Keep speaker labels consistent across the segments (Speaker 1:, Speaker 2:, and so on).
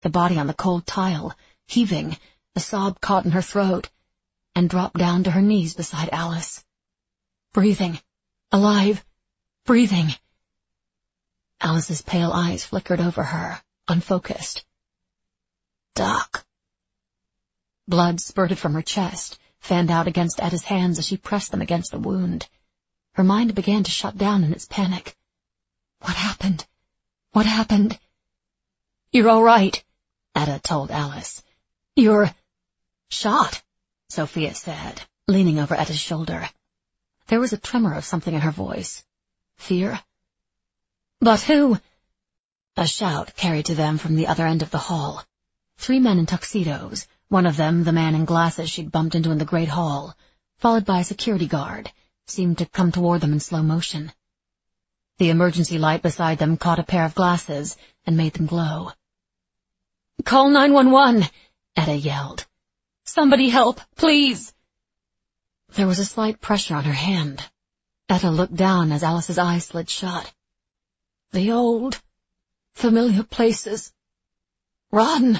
Speaker 1: the body on the cold tile, heaving, a sob caught in her throat, and dropped down to her knees beside Alice. Breathing. Alive. Breathing. Alice's pale eyes flickered over her, unfocused. Doc. Blood spurted from her chest, fanned out against Etta's hands as she pressed them against the wound. Her mind began to shut down in its panic. What happened? What happened? You're all right, Etta told Alice. You're shot, Sophia said, leaning over Etta's shoulder. There was a tremor of something in her voice. Fear? But who? A shout carried to them from the other end of the hall. 3 men in tuxedos, one of them the man in glasses she'd bumped into in the great hall, followed by a security guard, seemed to come toward them in slow motion. The emergency light beside them caught a pair of glasses and made them glow. Call 911, Etta yelled. Somebody help, please. There was a slight pressure on her hand. Etta looked down as Alice's eyes slid shut. The old, familiar places. Run!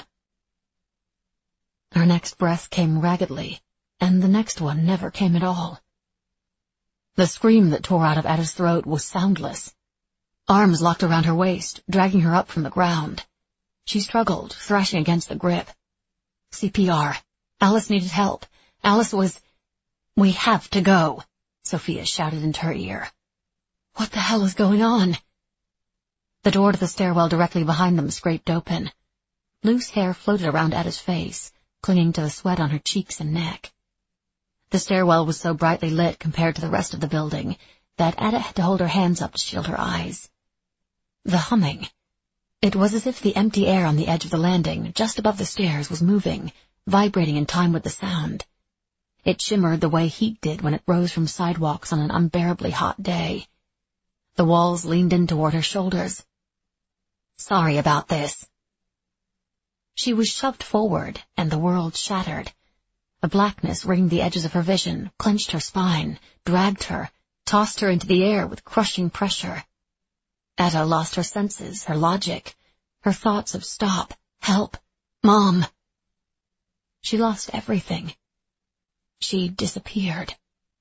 Speaker 1: Her next breath came raggedly, and the next one never came at all. The scream that tore out of Etta's throat was soundless. Arms locked around her waist, dragging her up from the ground. She struggled, thrashing against the grip. CPR. Alice needed help. Alice was... We have to go, Sophia shouted into her ear. What the hell is going on? The door to the stairwell directly behind them scraped open. Loose hair floated around Etta's face, clinging to the sweat on her cheeks and neck. The stairwell was so brightly lit compared to the rest of the building that Etta had to hold her hands up to shield her eyes. The humming. It was as if the empty air on the edge of the landing, just above the stairs, was moving, vibrating in time with the sound. It shimmered the way heat did when it rose from sidewalks on an unbearably hot day. The walls leaned in toward her shoulders. Sorry about this. She was shoved forward, and the world shattered. A blackness ringed the edges of her vision, clenched her spine, dragged her, tossed her into the air with crushing pressure. Etta lost her senses, her logic, her thoughts of stop, help, Mom. She lost everything. She disappeared.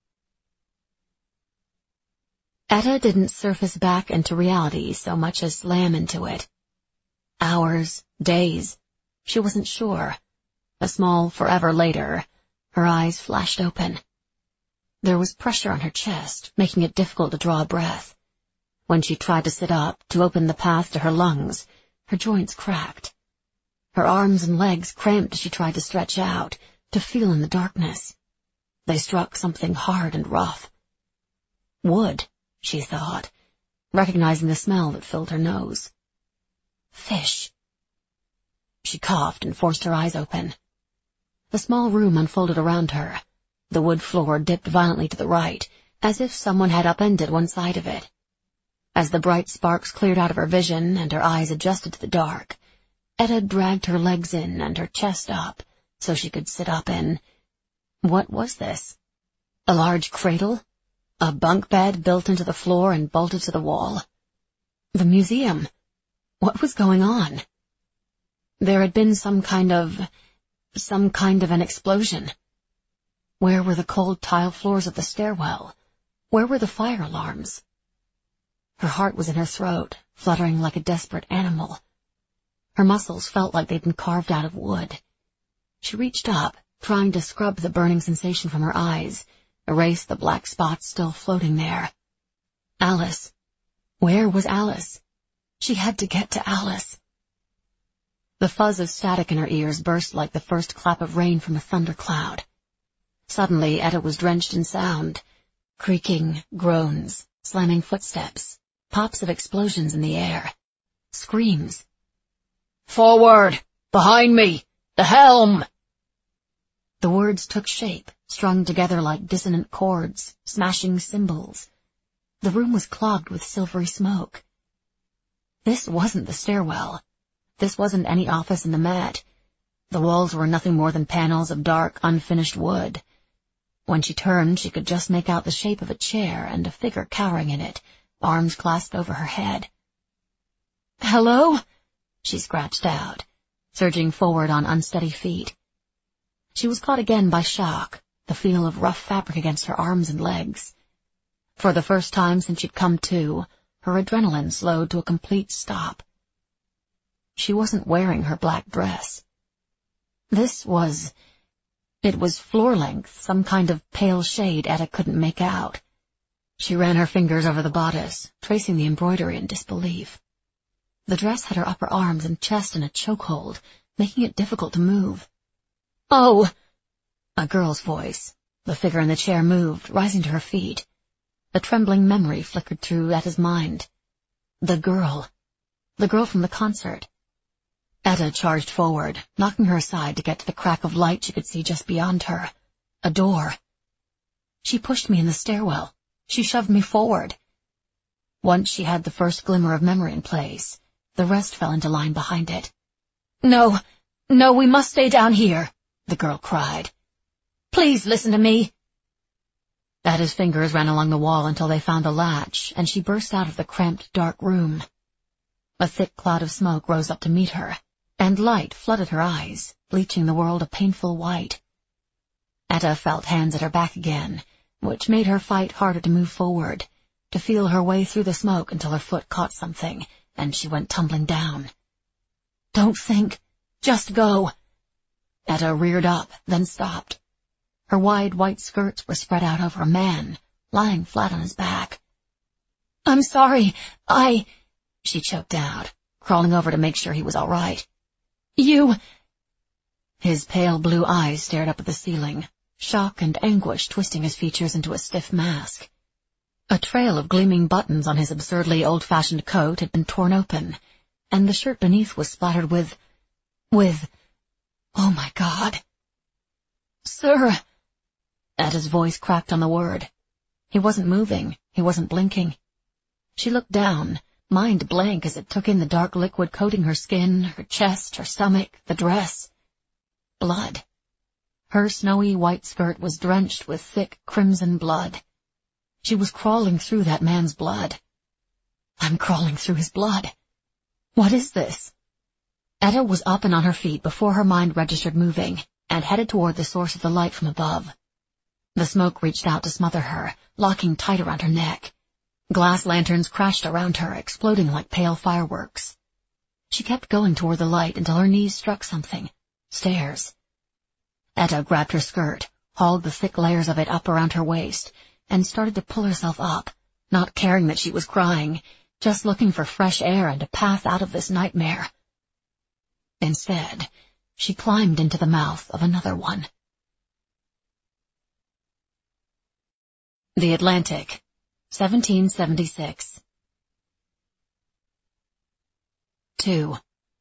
Speaker 1: Etta didn't surface back into reality so much as slam into it. Hours, days, she wasn't sure. A small forever later, her eyes flashed open. There was pressure on her chest, making it difficult to draw a breath. When she tried to sit up, to open the path to her lungs, her joints cracked. Her arms and legs cramped as she tried to stretch out, to feel in the darkness. They struck something hard and rough. Wood, she thought, recognizing the smell that filled her nose. Fish. She coughed and forced her eyes open. The small room unfolded around her. The wood floor dipped violently to the right, as if someone had upended one side of it. As the bright sparks cleared out of her vision and her eyes adjusted to the dark, Etta dragged her legs in and her chest up so she could sit up in... What was this? A large cradle? A bunk bed built into the floor and bolted to the wall? The museum? What was going on? There had been some kind of an explosion. Where were the cold tile floors of the stairwell? Where were the fire alarms? Her heart was in her throat, fluttering like a desperate animal. Her muscles felt like they'd been carved out of wood. She reached up, trying to scrub the burning sensation from her eyes, erase the black spots still floating there. Alice. Where was Alice? She had to get to Alice. The fuzz of static in her ears burst like the first clap of rain from a thundercloud. Suddenly, Etta was drenched in sound. Creaking, groans, slamming footsteps, pops of explosions in the air. Screams. Forward! Behind me! The helm! The words took shape, strung together like dissonant chords, smashing cymbals. The room was clogged with silvery smoke. This wasn't the stairwell. This wasn't any office in the Met. The walls were nothing more than panels of dark, unfinished wood. When she turned, she could just make out the shape of a chair and a figure cowering in it, arms clasped over her head. "Hello?" she scratched out. surging forward on unsteady feet. She was caught again by shock, the feel of rough fabric against her arms and legs. For the first time since she'd come to, her adrenaline slowed to a complete stop. She wasn't wearing her black dress. It was floor-length, some kind of pale shade Etta couldn't make out. She ran her fingers over the bodice, tracing the embroidery in disbelief. The dress had her upper arms and chest in a chokehold, making it difficult to move. "Oh!" A girl's voice. The figure in the chair moved, rising to her feet. A trembling memory flickered through Etta's mind. The girl from the concert. Etta charged forward, knocking her aside to get to the crack of light she could see just beyond her. A door. She pushed me in the stairwell. She shoved me forward. Once she had the first glimmer of memory in place, the rest fell into line behind it. No, we must stay down here," the girl cried. "Please listen to me." Etta's fingers ran along the wall until they found a latch, and she burst out of the cramped, dark room. A thick cloud of smoke rose up to meet her, and light flooded her eyes, bleaching the world a painful white. Etta felt hands at her back again, which made her fight harder to move forward, to feel her way through the smoke until her foot caught something, and she went tumbling down. "Don't think. Just go." Etta reared up, then stopped. Her wide white skirts were spread out over a man, lying flat on his back. "I'm sorry, she choked out, crawling over to make sure he was all right. "You—" His pale blue eyes stared up at the ceiling, shock and anguish twisting his features into a stiff mask. A trail of gleaming buttons on his absurdly old-fashioned coat had been torn open, and the shirt beneath was splattered with, oh my God. "Sir!" Etta's voice cracked on the word. He wasn't moving, he wasn't blinking. She looked down, mind blank as it took in the dark liquid coating her skin, her chest, her stomach, the dress. Blood. Her snowy white skirt was drenched with thick crimson blood. She was crawling through that man's blood. I'm crawling through his blood. What is this? Etta was up and on her feet before her mind registered moving, and headed toward the source of the light from above. The smoke reached out to smother her, locking tight around her neck. Glass lanterns crashed around her, exploding like pale fireworks. She kept going toward the light until her knees struck something. Stairs. Etta grabbed her skirt, hauled the thick layers of it up around her waist, and started to pull herself up, not caring that she was crying, just looking for fresh air and a path out of this nightmare. Instead, she climbed into the mouth of another one. The Atlantic, 1776. 2.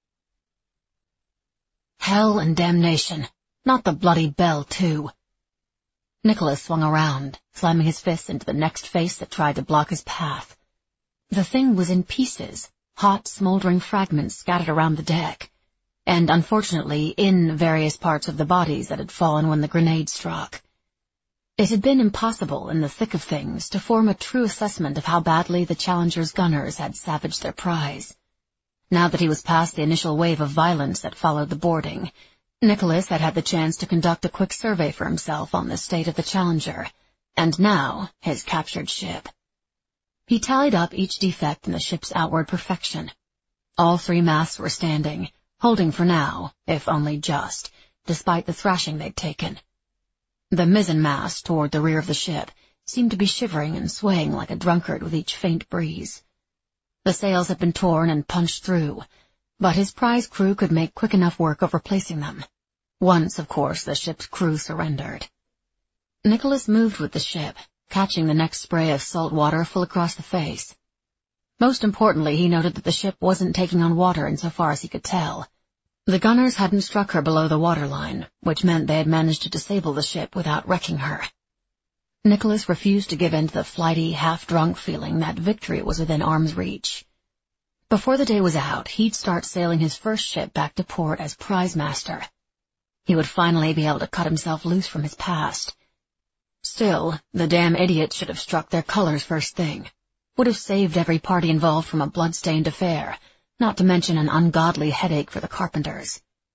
Speaker 1: Hell and damnation. Not the bloody bell, too. Nicholas swung around, slamming his fists into the next face that tried to block his path. The thing was in pieces, hot, smoldering fragments scattered around the deck, and unfortunately in various parts of the bodies that had fallen when the grenade struck. It had been impossible in the thick of things to form a true assessment of how badly the Challenger's gunners had savaged their prize. Now that he was past the initial wave of violence that followed the boarding, Nicholas had had the chance to conduct a quick survey for himself on the state of the Challenger, and now his captured ship. He tallied up each defect in the ship's outward perfection. All three masts were standing, holding for now, if only just, despite the thrashing they'd taken. The mizzenmast toward the rear of the ship seemed to be shivering and swaying like a drunkard with each faint breeze. The sails had been torn and punched through, but his prize crew could make quick enough work of replacing them. Once, of course, the ship's crew surrendered. Nicholas moved with the ship, catching the next spray of salt water full across the face. Most importantly, he noted that the ship wasn't taking on water insofar as he could tell. The gunners hadn't struck her below the waterline, which meant they had managed to disable the ship without wrecking her. Nicholas refused to give in to the flighty, half-drunk feeling that victory was within arm's reach. Before the day was out, he'd start sailing his first ship back to port as prize master. He would finally be able to cut himself loose from his past. Still, the damn idiots should have struck their colors first thing. Would have saved every party involved from a blood-stained affair, not to mention an ungodly headache for the carpenters.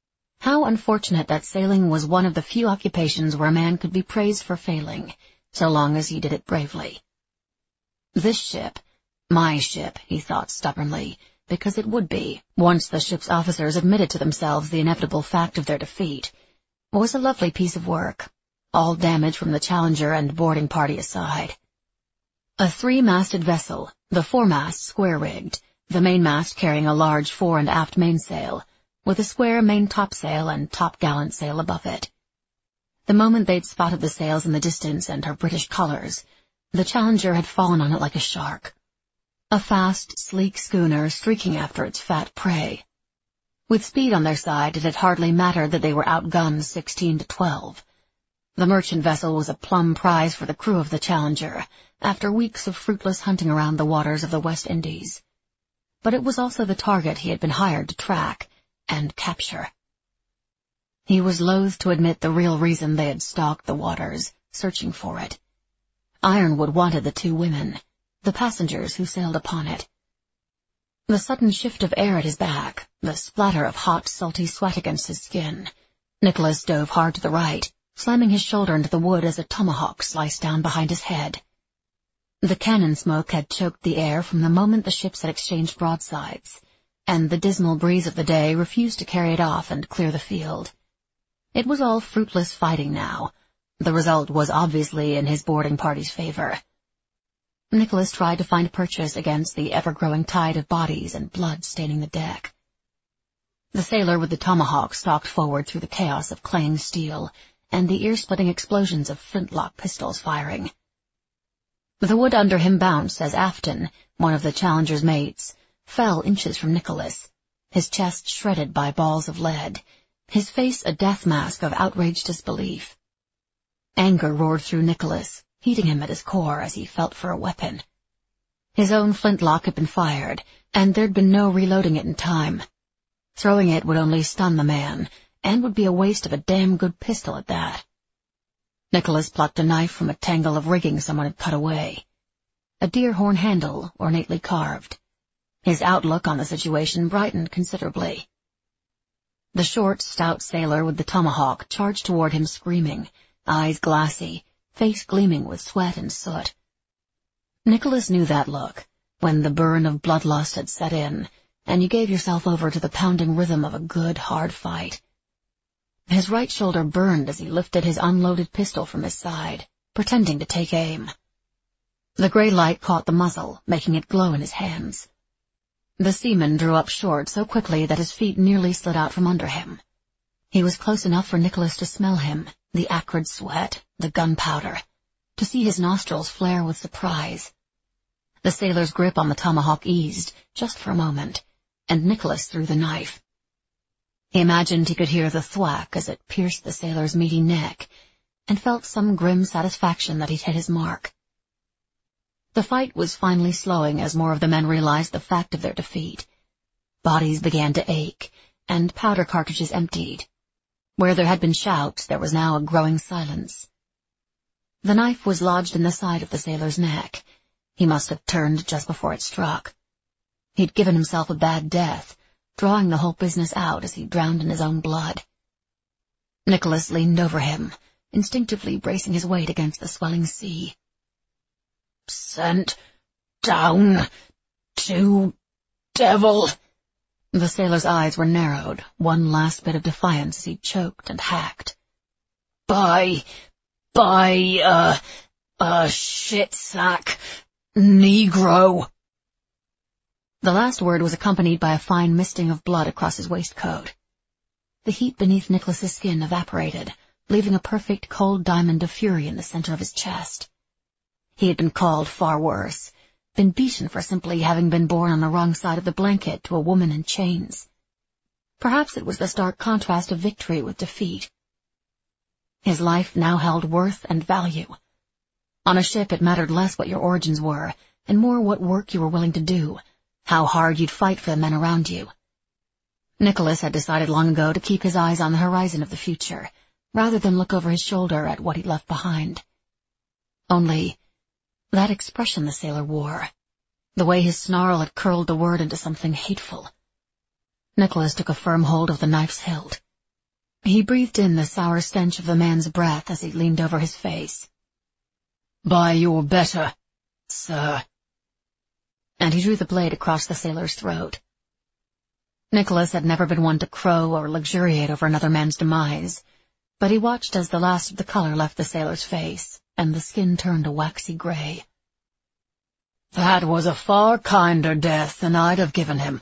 Speaker 1: How unfortunate that sailing was one of the few occupations where a man could be praised for failing, so long as he did it bravely. This ship, my ship, he thought stubbornly, because it would be, once the ship's officers admitted to themselves the inevitable fact of their defeat, was a lovely piece of work, all damage from the Challenger and boarding party aside. A three-masted vessel, the foremast square-rigged, the mainmast carrying a large fore and aft mainsail, with a square main topsail and top-gallant sail above it. The moment they'd spotted the sails in the distance and her British colours, the Challenger had fallen on it like a shark. A fast, sleek schooner streaking after its fat prey. With speed on their side, it had hardly mattered that they were outgunned 16-12. The merchant vessel was a plum prize for the crew of the Challenger, after weeks of fruitless hunting around the waters of the West Indies. But it was also the target he had been hired to track and capture. He was loath to admit the real reason they had stalked the waters, searching for it. Ironwood wanted the two women, the passengers who sailed upon it. The sudden shift of air at his back, the splatter of hot, salty sweat against his skin. Nicholas dove hard to the right, slamming his shoulder into the wood as a tomahawk sliced down behind his head. The cannon smoke had choked the air from the moment the ships had exchanged broadsides, and the dismal breeze of the day refused to carry it off and clear the field. It was all fruitless fighting now. The result was obviously in his boarding party's favor. Nicholas tried to find purchase against the ever-growing tide of bodies and blood staining the deck. The sailor with the tomahawk stalked forward through the chaos of clanging steel and the ear-splitting explosions of flintlock pistols firing. The wood under him bounced as Afton, one of the Challenger's mates, fell inches from Nicholas, his chest shredded by balls of lead, his face a death mask of outraged disbelief. Anger roared through Nicholas, heating him at his core as he felt for a weapon. His own flintlock had been fired, and there'd been no reloading it in time. Throwing it would only stun the man, and would be a waste of a damn good pistol at that. Nicholas plucked a knife from a tangle of rigging someone had cut away. A deer horn handle, ornately carved. His outlook on the situation brightened considerably. The short, stout sailor with the tomahawk charged toward him screaming, eyes glassy, face gleaming with sweat and soot. Nicholas knew that look, when the burn of bloodlust had set in, and you gave yourself over to the pounding rhythm of a good, hard fight. His right shoulder burned as he lifted his unloaded pistol from his side, pretending to take aim. The gray light caught the muzzle, making it glow in his hands. The seaman drew up short so quickly that his feet nearly slid out from under him. He was close enough for Nicholas to smell him, the acrid sweat, the gunpowder, to see his nostrils flare with surprise. The sailor's grip on the tomahawk eased, just for a moment, and Nicholas threw the knife. He imagined he could hear the thwack as it pierced the sailor's meaty neck, and felt some grim satisfaction that he'd hit his mark. The fight was finally slowing as more of the men realized the fact of their defeat. Bodies began to ache, and powder cartridges emptied. Where there had been shouts, there was now a growing silence. The knife was lodged in the side of the sailor's neck. He must have turned just before it struck. He'd given himself a bad death, drawing the whole business out as he drowned in his own blood. Nicholas leaned over him, instinctively bracing his weight against the swelling sea. "Sent down to devil." The sailor's eyes were narrowed, one last bit of defiance as he choked and hacked. By a shit-sack Negro." The last word was accompanied by a fine misting of blood across his waistcoat. The heat beneath Nicholas's skin evaporated, leaving a perfect cold diamond of fury in the center of his chest. He had been called far worse, been beaten for simply having been born on the wrong side of the blanket to a woman in chains. Perhaps it was the stark contrast of victory with defeat. His life now held worth and value. On a ship it mattered less what your origins were, and more what work you were willing to do, how hard you'd fight for the men around you. Nicholas had decided long ago to keep his eyes on the horizon of the future, rather than look over his shoulder at what he'd left behind. Only, that expression the sailor wore, the way his snarl had curled the word into something hateful. Nicholas took a firm hold of the knife's hilt. He breathed in the sour stench of the man's breath as he leaned over his face. "By your better, sir." And he drew the blade across the sailor's throat. Nicholas had never been one to crow or luxuriate over another man's demise, but he watched as the last of the color left the sailor's face, and the skin turned a waxy gray. "That was a far kinder death than I'd have given him."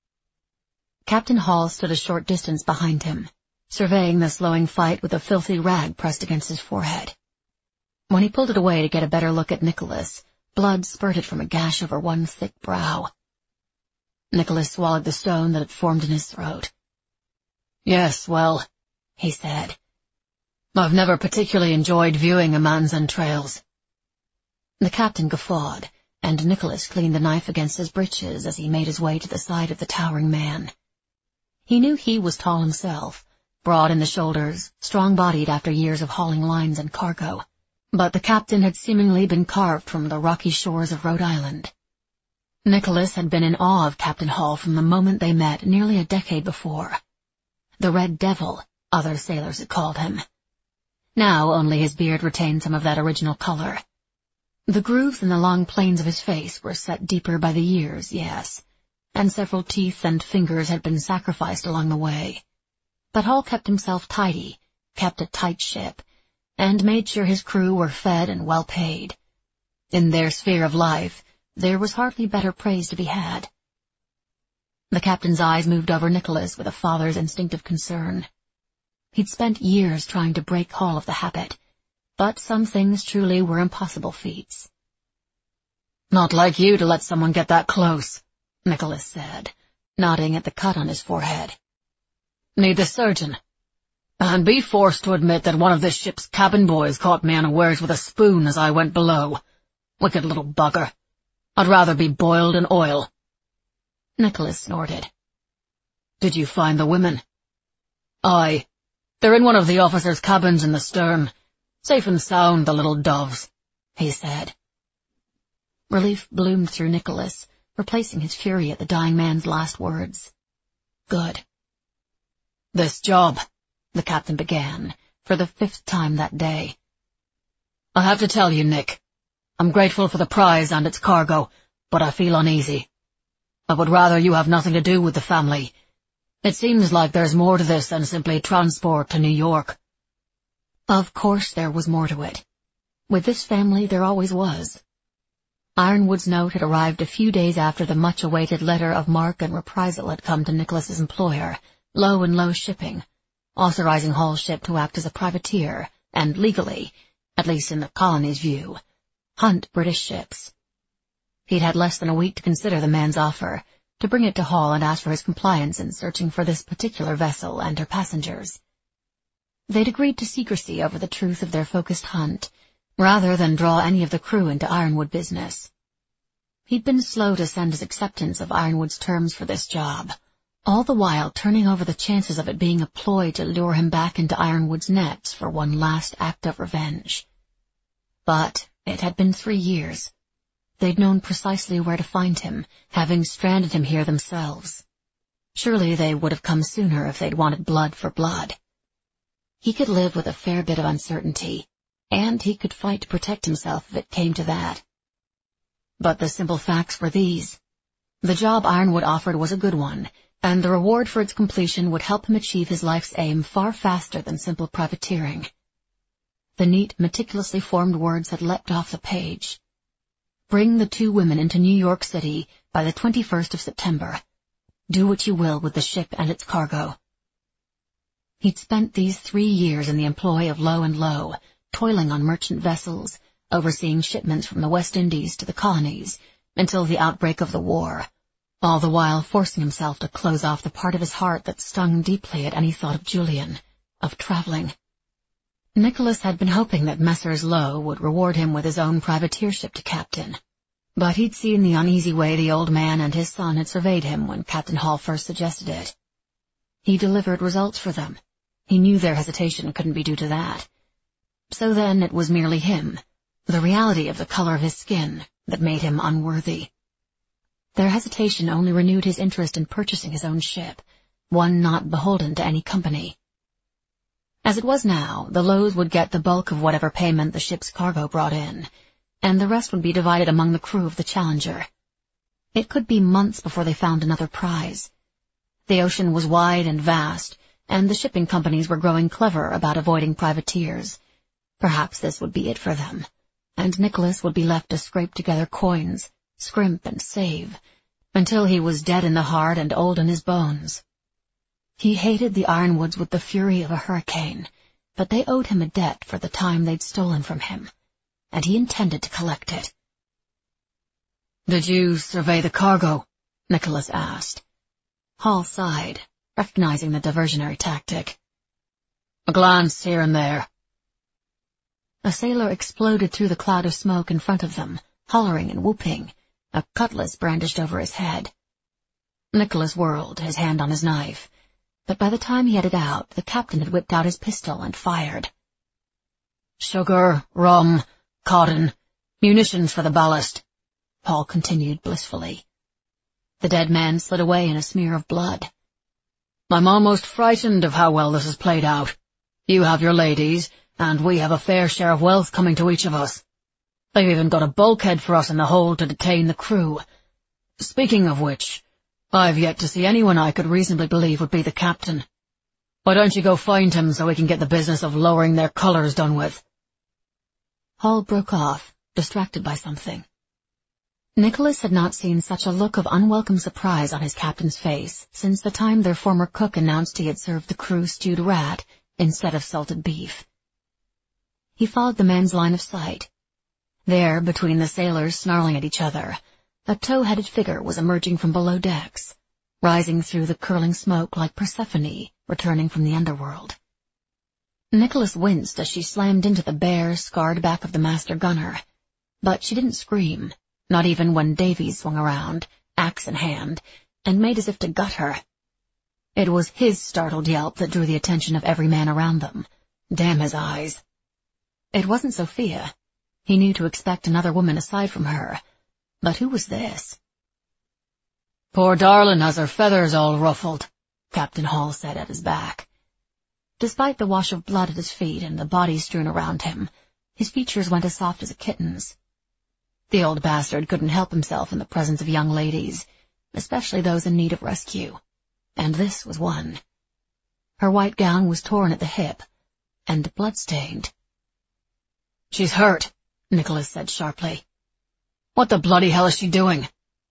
Speaker 1: Captain Hall stood a short distance behind him, surveying the slowing fight with a filthy rag pressed against his forehead. When he pulled it away to get a better look at Nicholas, blood spurted from a gash over one thick brow. Nicholas swallowed the stone that had formed in his throat. "Yes, well," he said, "I've never particularly enjoyed viewing a man's entrails." The captain guffawed, and Nicholas cleaned the knife against his breeches as he made his way to the side of the towering man. He knew he was tall himself, broad in the shoulders, strong-bodied after years of hauling lines and cargo, but the captain had seemingly been carved from the rocky shores of Rhode Island. Nicholas had been in awe of Captain Hall from the moment they met nearly a decade before. The Red Devil, other sailors had called him. Now only his beard retained some of that original color. The grooves in the long planes of his face were set deeper by the years, yes, and several teeth and fingers had been sacrificed along the way. But Hall kept himself tidy, kept a tight ship, and made sure his crew were fed and well paid. In their sphere of life, there was hardly better praise to be had. The captain's eyes moved over Nicholas with a father's instinctive concern. He'd spent years trying to break Hall of the habit, but some things truly were impossible feats. "Not like you to let someone get that close," Nicholas said, nodding at the cut on his forehead. "Need the surgeon. And be forced to admit that one of this ship's cabin boys caught me unawares with a spoon as I went below. Wicked little bugger. I'd rather be boiled in oil." Nicholas snorted. "Did you find the women?" "Aye. They're in one of the officers' cabins in the stern. Safe and sound, the little doves," he said. Relief bloomed through Nicholas, replacing his fury at the dying man's last words. "Good." "This job," the captain began, for the 5th time that day. "I have to tell you, Nick, I'm grateful for the prize and its cargo, but I feel uneasy. I would rather you have nothing to do with the family. It seems like there's more to this than simply transport to New York." Of course there was more to it. With this family there always was. Ironwood's note had arrived a few days after the much-awaited letter of marque and reprisal had come to Nicholas's employer, Low and Low Shipping, authorizing Hall's ship to act as a privateer and legally, at least in the colony's view, hunt British ships. He'd had less than a week to consider the man's offer, to bring it to Hall and ask for his compliance in searching for this particular vessel and her passengers. They'd agreed to secrecy over the truth of their focused hunt, rather than draw any of the crew into Ironwood business. He'd been slow to send his acceptance of Ironwood's terms for this job, all the while turning over the chances of it being a ploy to lure him back into Ironwood's nets for one last act of revenge. But it had been 3 years. They'd known precisely where to find him, having stranded him here themselves. Surely they would have come sooner if they'd wanted blood for blood. He could live with a fair bit of uncertainty, and he could fight to protect himself if it came to that. But the simple facts were these. The job Ironwood offered was a good one, and the reward for its completion would help him achieve his life's aim far faster than simple privateering. The neat, meticulously formed words had leapt off the page. Bring the 2 women into New York City by the 21st of September. Do what you will with the ship and its cargo. He'd spent these 3 years in the employ of Low and Low, toiling on merchant vessels, overseeing shipments from the West Indies to the colonies, until the outbreak of the war, all the while forcing himself to close off the part of his heart that stung deeply at any thought of Julian, of traveling. Nicholas had been hoping that Messrs. Low would reward him with his own privateership to captain, but he'd seen the uneasy way the old man and his son had surveyed him when Captain Hall first suggested it. He delivered results for them. He knew their hesitation couldn't be due to that. So then it was merely him, the reality of the color of his skin, that made him unworthy. Their hesitation only renewed his interest in purchasing his own ship, one not beholden to any company. As it was now, the Lows would get the bulk of whatever payment the ship's cargo brought in, and the rest would be divided among the crew of the Challenger. It could be months before they found another prize. The ocean was wide and vast, and the shipping companies were growing clever about avoiding privateers. Perhaps this would be it for them, and Nicholas would be left to scrape together coins, scrimp and save, until he was dead in the heart and old in his bones. He hated the Ironwoods with the fury of a hurricane, but they owed him a debt for the time they'd stolen from him, and he intended to collect it. "Did you survey the cargo?" Nicholas asked. Hall sighed, recognizing the diversionary tactic. "A glance here and there." A sailor exploded through the cloud of smoke in front of them, hollering and whooping, a cutlass brandished over his head. Nicholas whirled, his hand on his knife, but by the time he had it out, the captain had whipped out his pistol and fired. "Sugar, rum, cotton, munitions for the ballast," Hall continued blissfully. The dead man slid away in a smear of blood. "I'm almost frightened of how well this has played out. You have your ladies, and we have a fair share of wealth coming to each of us. They've even got a bulkhead for us in the hold to detain the crew. Speaking of which, I've yet to see anyone I could reasonably believe would be the captain. Why don't you go find him so we can get the business of lowering their colours done with?" Hall broke off, distracted by something. Nicholas had not seen such a look of unwelcome surprise on his captain's face since the time their former cook announced he had served the crew stewed rat instead of salted beef. He followed the man's line of sight. There, between the sailors snarling at each other, a tow-headed figure was emerging from below decks, rising through the curling smoke like Persephone returning from the underworld. Nicholas winced as she slammed into the bare, scarred back of the master gunner, but she didn't scream, not even when Davies swung around, axe in hand, and made as if to gut her. It was his startled yelp that drew the attention of every man around them. Damn his eyes. It wasn't Sophia. He knew to expect another woman aside from her. But who was this? "Poor darlin' has her feathers all ruffled," Captain Hall said at his back. Despite the wash of blood at his feet and the bodies strewn around him, his features went as soft as a kitten's. The old bastard couldn't help himself in the presence of young ladies, especially those in need of rescue, and this was one. Her white gown was torn at the hip, and blood-stained. "She's hurt," Nicholas said sharply. "What the bloody hell is she doing?"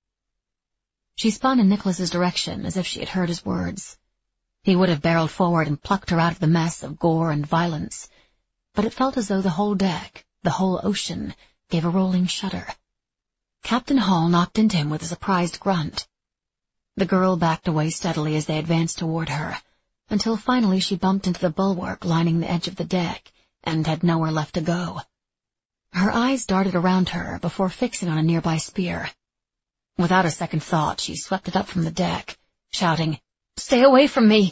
Speaker 1: She spun in Nicholas's direction as if she had heard his words. He would have barreled forward and plucked her out of the mess of gore and violence, but it felt as though the whole deck, the whole ocean, gave a rolling shudder. Captain Hall knocked into him with a surprised grunt. The girl backed away steadily as they advanced toward her, until finally she bumped into the bulwark lining the edge of the deck and had nowhere left to go. Her eyes darted around her before fixing on a nearby spear. Without a second thought, she swept it up from the deck, shouting, "Stay away from me!"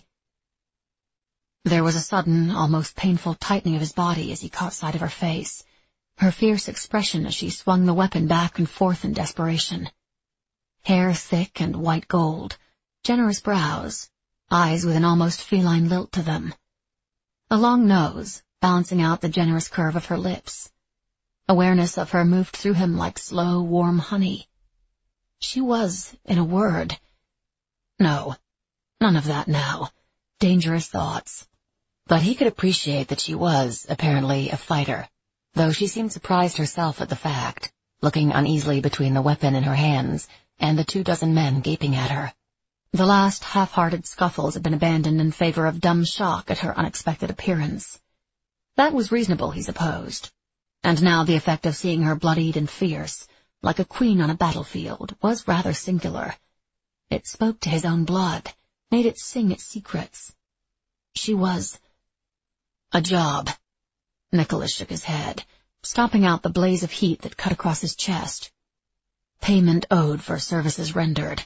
Speaker 1: There was a sudden, almost painful tightening of his body as he caught sight of her face, her fierce expression as she swung the weapon back and forth in desperation. Hair thick and white gold, generous brows, eyes with an almost feline lilt to them. A long nose, balancing out the generous curve of her lips. Awareness of her moved through him like slow, warm honey. She was, in a word— No, none of that now. Dangerous thoughts. But he could appreciate that she was, apparently, a fighter, though she seemed surprised herself at the fact, looking uneasily between the weapon in her hands and the 24 men gaping at her. The last half-hearted scuffles had been abandoned in favor of dumb shock at her unexpected appearance. That was reasonable, he supposed. And now the effect of seeing her bloodied and fierce, like a queen on a battlefield, was rather singular. It spoke to his own blood, made it sing its secrets. She was— a job. Nicholas shook his head, stomping out the blaze of heat that cut across his chest. Payment owed for services rendered.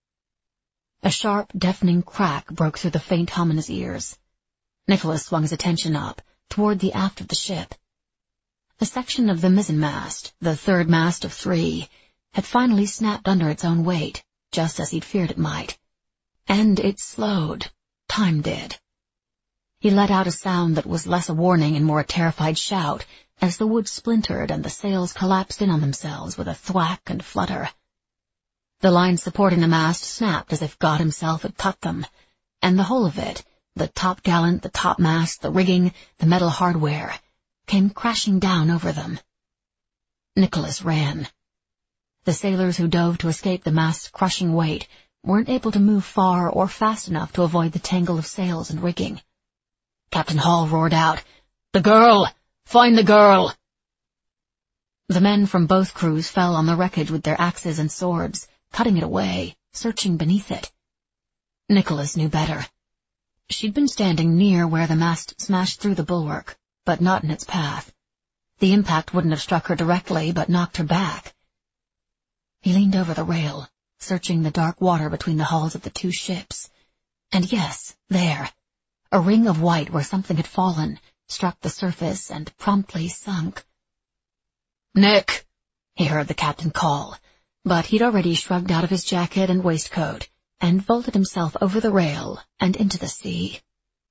Speaker 1: A sharp, deafening crack broke through the faint hum in his ears. Nicholas swung his attention up, toward the aft of the ship. A section of the mizzenmast, the third mast of 3, had finally snapped under its own weight, just as he'd feared it might. And it slowed. Time did. He let out a sound that was less a warning and more a terrified shout as the wood splintered and the sails collapsed in on themselves with a thwack and flutter. The lines supporting the mast snapped as if God himself had cut them, and the whole of it, the topgallant, the topmast, the rigging, the metal hardware, came crashing down over them. Nicholas ran. The sailors who dove to escape the mast's crushing weight weren't able to move far or fast enough to avoid the tangle of sails and rigging. Captain Hall roared out, "The girl! Find the girl!" The men from both crews fell on the wreckage with their axes and swords, cutting it away, searching beneath it. Nicholas knew better. She'd been standing near where the mast smashed through the bulwark, but not in its path. The impact wouldn't have struck her directly, but knocked her back. He leaned over the rail, searching the dark water between the hulls of the two ships. And yes, there, a ring of white where something had fallen, struck the surface and promptly sunk. "Nick!" he heard the captain call, but he'd already shrugged out of his jacket and waistcoat and vaulted himself over the rail and into the sea.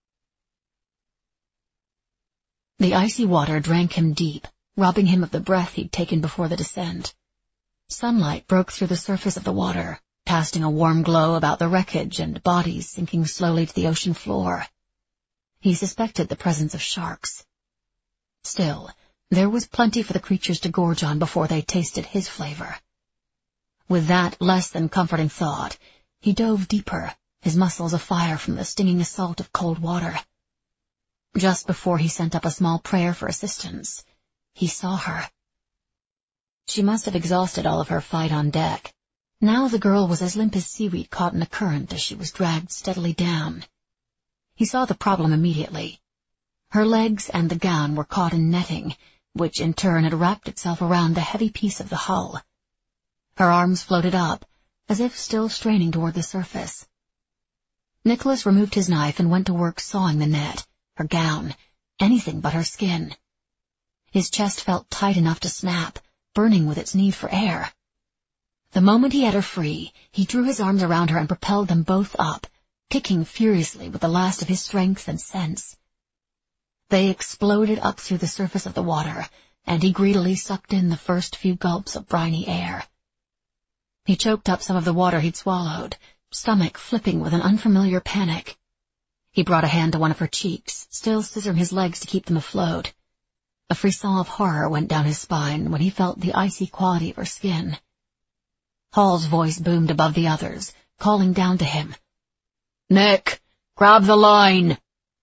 Speaker 1: The icy water drank him deep, robbing him of the breath he'd taken before the descent. Sunlight broke through the surface of the water, casting a warm glow about the wreckage and bodies sinking slowly to the ocean floor. He suspected the presence of sharks. Still, there was plenty for the creatures to gorge on before they tasted his flavor. With that less than comforting thought, he dove deeper, his muscles afire from the stinging assault of cold water. Just before he sent up a small prayer for assistance, he saw her. She must have exhausted all of her fight on deck. Now the girl was as limp as seaweed caught in a current as she was dragged steadily down. He saw the problem immediately. Her legs and the gown were caught in netting, which in turn had wrapped itself around the heavy piece of the hull. Her arms floated up, as if still straining toward the surface. Nicholas removed his knife and went to work sawing the net, her gown, anything but her skin. His chest felt tight enough to snap, burning with its need for air. The moment he had her free, he drew his arms around her and propelled them both up, kicking furiously with the last of his strength and sense. They exploded up through the surface of the water, and he greedily sucked in the first few gulps of briny air. He choked up some of the water he'd swallowed, stomach flipping with an unfamiliar panic. He brought a hand to one of her cheeks, still scissoring his legs to keep them afloat. A frisson of horror went down his spine when he felt the icy quality of her skin. Hall's voice boomed above the others, calling down to him. "Nick, grab the line!"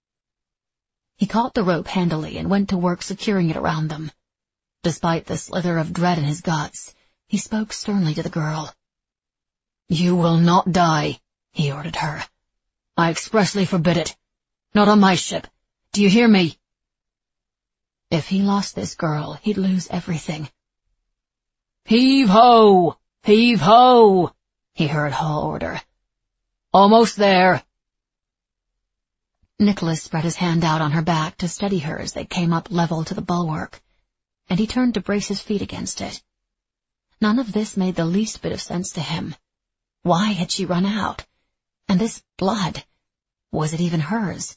Speaker 1: He caught the rope handily and went to work securing it around them. Despite the slither of dread in his guts, he spoke sternly to the girl. "You will not die," he ordered her. "I expressly forbid it. Not on my ship. Do you hear me?" If he lost this girl, he'd lose everything. "Heave-ho! Heave-ho!" he heard Hall order. "Almost there." Nicholas spread his hand out on her back to steady her as they came up level to the bulwark, and he turned to brace his feet against it. None of this made the least bit of sense to him. Why had she run out? And this blood, was it even hers?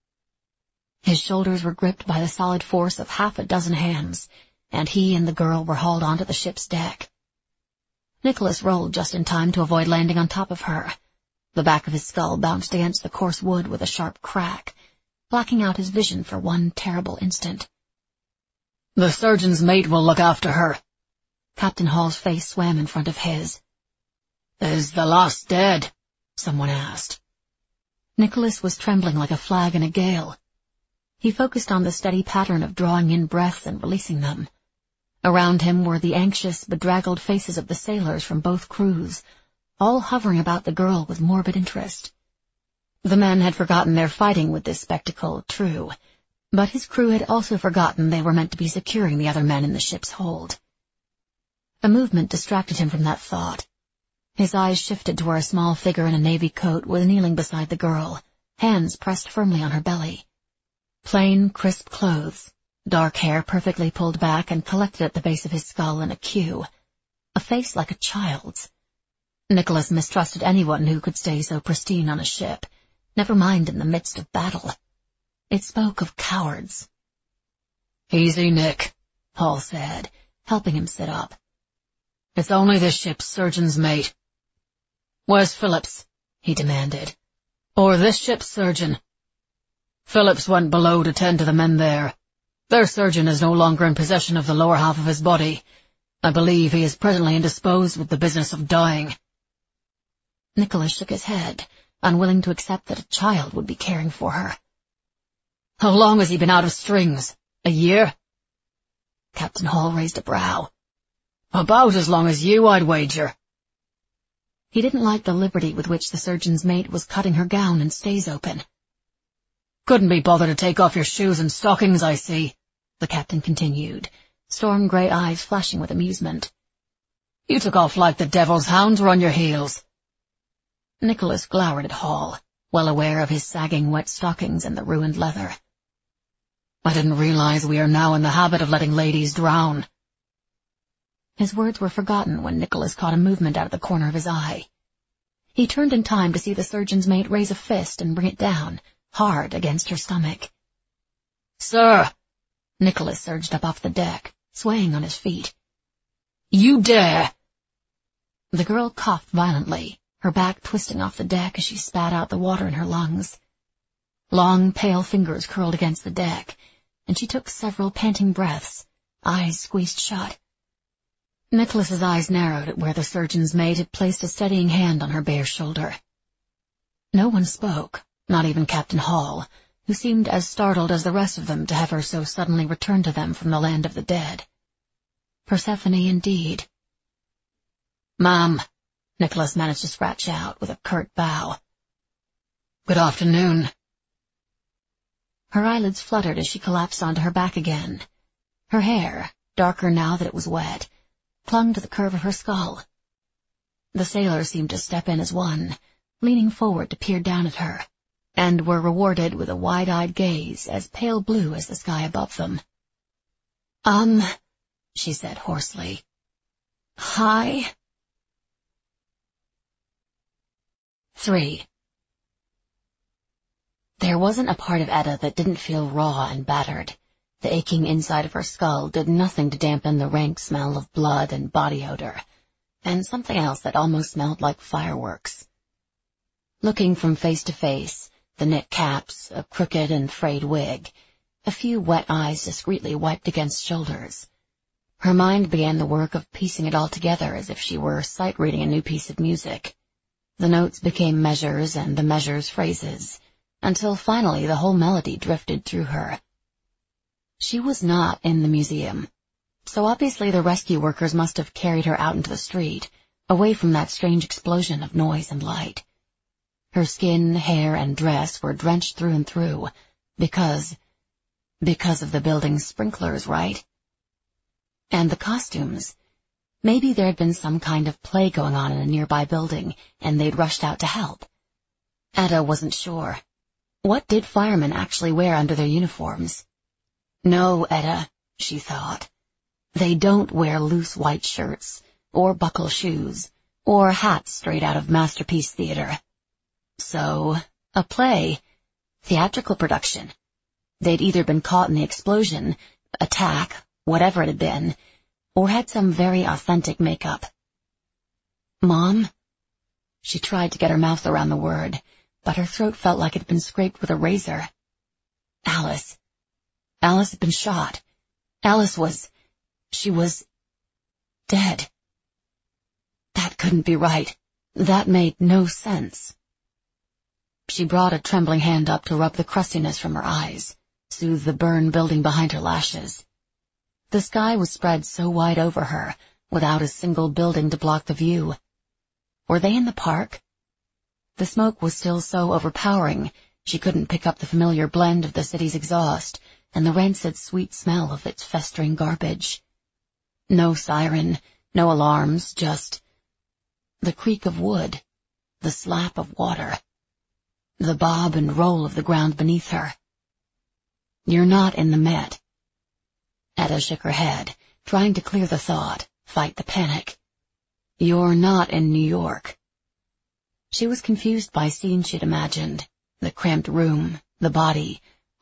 Speaker 1: His shoulders were gripped by the solid force of half a dozen hands, and he and the girl were hauled onto the ship's deck. Nicholas rolled just in time to avoid landing on top of her. The back of his skull bounced against the coarse wood with a sharp crack, blacking out his vision for one terrible instant. "The surgeon's mate will look after her." Captain Hall's face swam in front of his. "Is the lass dead?" someone asked. Nicholas was trembling like a flag in a gale. He focused on the steady pattern of drawing in breaths and releasing them. Around him were the anxious, bedraggled faces of the sailors from both crews, all hovering about the girl with morbid interest. The men had forgotten their fighting with this spectacle, true, but his crew had also forgotten they were meant to be securing the other men in the ship's hold. A movement distracted him from that thought. His eyes shifted to where a small figure in a navy coat was kneeling beside the girl, hands pressed firmly on her belly. Plain, crisp clothes, dark hair perfectly pulled back and collected at the base of his skull in a queue, a face like a child's. Nicholas mistrusted anyone who could stay so pristine on a ship, never mind in the midst of battle. It spoke of cowards. "Easy, Nick," Hall said, helping him sit up. "It's only the ship's surgeon's mate." "Where's Phillips?" he demanded. "Or this ship's surgeon?" "Phillips went below to tend to the men there. Their surgeon is no longer in possession of the lower half of his body. I believe he is presently indisposed with the business of dying." Nicholas shook his head, unwilling to accept that a child would be caring for her. "How long has he been out of strings? A year?" Captain Hall raised a brow. "About as long as you, I'd wager." He didn't like the liberty with which the surgeon's mate was cutting her gown and stays open. "Couldn't be bothered to take off your shoes and stockings, I see," the captain continued, storm grey eyes flashing with amusement. "You took off like the devil's hounds were on your heels." Nicholas glowered at Hall, well aware of his sagging wet stockings and the ruined leather. "I didn't realize we are now in the habit of letting ladies drown." His words were forgotten when Nicholas caught a movement out of the corner of his eye. He turned in time to see the surgeon's mate raise a fist and bring it down, hard against her stomach. "Sir!" Nicholas surged up off the deck, swaying on his feet. "You dare!" The girl coughed violently, her back twisting off the deck as she spat out the water in her lungs. Long, pale fingers curled against the deck, and she took several panting breaths, eyes squeezed shut. Nicholas's eyes narrowed at where the surgeon's mate had placed a steadying hand on her bare shoulder. No one spoke, not even Captain Hall, who seemed as startled as the rest of them to have her so suddenly returned to them from the land of the dead. Persephone indeed. "Ma'am," Nicholas managed to scratch out with a curt bow. "Good afternoon." Her eyelids fluttered as she collapsed onto her back again. Her hair, darker now that it was wet, clung to the curve of her skull. The sailors seemed to step in as one, leaning forward to peer down at her, and were rewarded with a wide-eyed gaze as pale blue as the sky above them. She said hoarsely. "Hi." 3. There wasn't a part of Etta that didn't feel raw and battered. The aching inside of her skull did nothing to dampen the rank smell of blood and body odor, and something else that almost smelled like fireworks. Looking from face to face, the knit caps, a crooked and frayed wig, a few wet eyes discreetly wiped against shoulders, her mind began the work of piecing it all together as if she were sight-reading a new piece of music. The notes became measures and the measures phrases, until finally the whole melody drifted through her. She was not in the museum, so obviously the rescue workers must have carried her out into the street, away from that strange explosion of noise and light. Her skin, hair, and dress were drenched through and through, because of the building's sprinklers, right? And the costumes. Maybe there had been some kind of play going on in a nearby building, and they'd rushed out to help. Etta wasn't sure. What did firemen actually wear under their uniforms? No, Etta, she thought. They don't wear loose white shirts, or buckle shoes, or hats straight out of Masterpiece Theater. So, a play, theatrical production. They'd either been caught in the explosion, attack, whatever it had been, or had some very authentic makeup. Mom? She tried to get her mouth around the word, but her throat felt like it had been scraped with a razor. Alice. Alice had been shot. She was dead. That couldn't be right. That made no sense. She brought a trembling hand up to rub the crustiness from her eyes, soothe the burn building behind her lashes. The sky was spread so wide over her, without a single building to block the view. Were they in the park? The smoke was still so overpowering, she couldn't pick up the familiar blend of the city's exhaust and the rancid sweet smell of its festering garbage. No siren, no alarms, just the creak of wood, the slap of water, the bob and roll of the ground beneath her. You're not in the Met. Etta shook her head, trying to clear the thought, fight the panic. You're not in New York. She was confused by scenes she'd imagined, the cramped room, the body,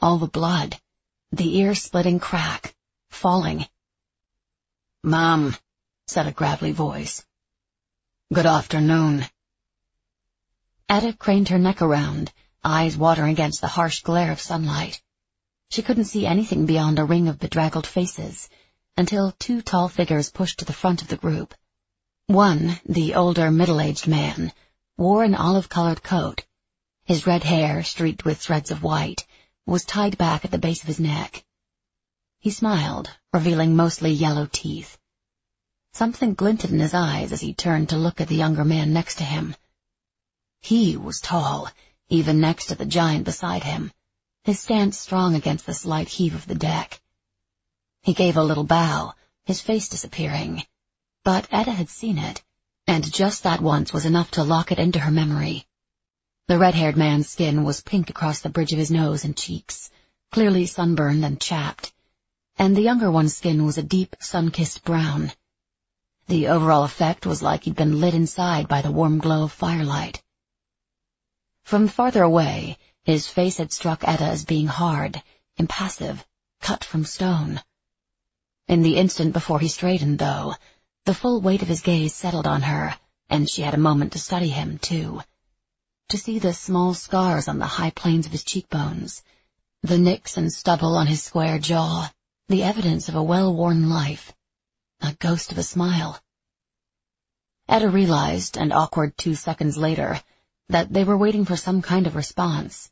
Speaker 1: all the blood, the ear-splitting crack, falling.
Speaker 2: "Ma'am," said a gravelly voice. "Good afternoon."
Speaker 1: Etta craned her neck around, eyes watering against the harsh glare of sunlight. She couldn't see anything beyond a ring of bedraggled faces, until two tall figures pushed to the front of the group. One, the older middle-aged man, wore an olive-colored coat. His red hair, streaked with threads of white, was tied back at the base of his neck. He smiled, revealing mostly yellow teeth. Something glinted in his eyes as he turned to look at the younger man next to him. He was tall, even next to the giant beside him, his stance strong against the slight heave of the deck. He gave a little bow, his face disappearing. But Etta had seen it, and just that once was enough to lock it into her memory. The red-haired man's skin was pink across the bridge of his nose and cheeks, clearly sunburned and chapped, and the younger one's skin was a deep, sun-kissed brown. The overall effect was like he'd been lit inside by the warm glow of firelight. From farther away, his face had struck Etta as being hard, impassive, cut from stone. In the instant before he straightened, though, the full weight of his gaze settled on her, and she had a moment to study him, too. To see the small scars on the high planes of his cheekbones, the nicks and stubble on his square jaw, the evidence of a well-worn life, a ghost of a smile. Etta realized, an awkward 2 seconds later, that they were waiting for some kind of response.